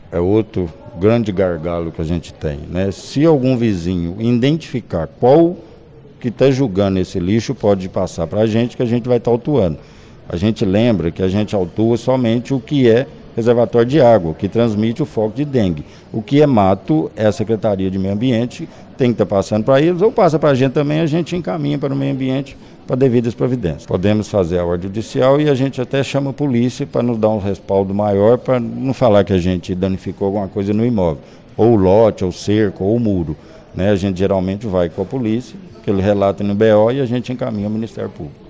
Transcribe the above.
é outro grande gargalo que a gente tem, né? Se algum vizinho identificar qual que está julgando esse lixo, pode passar para a gente que a gente vai estar autuando. A gente lembra que a gente autua somente o que é reservatório de água, que transmite o foco de dengue. O que é mato, é a Secretaria de Meio Ambiente, tem que estar passando para eles, ou passa para a gente encaminha para o meio ambiente para devidas providências. Podemos fazer a ordem judicial e a gente até chama a polícia para nos dar um respaldo maior, para não falar que a gente danificou alguma coisa no imóvel, ou o lote, ou o cerco, ou o muro. Né? A gente geralmente vai com a polícia, que ele relata no BO e a gente encaminha ao Ministério Público.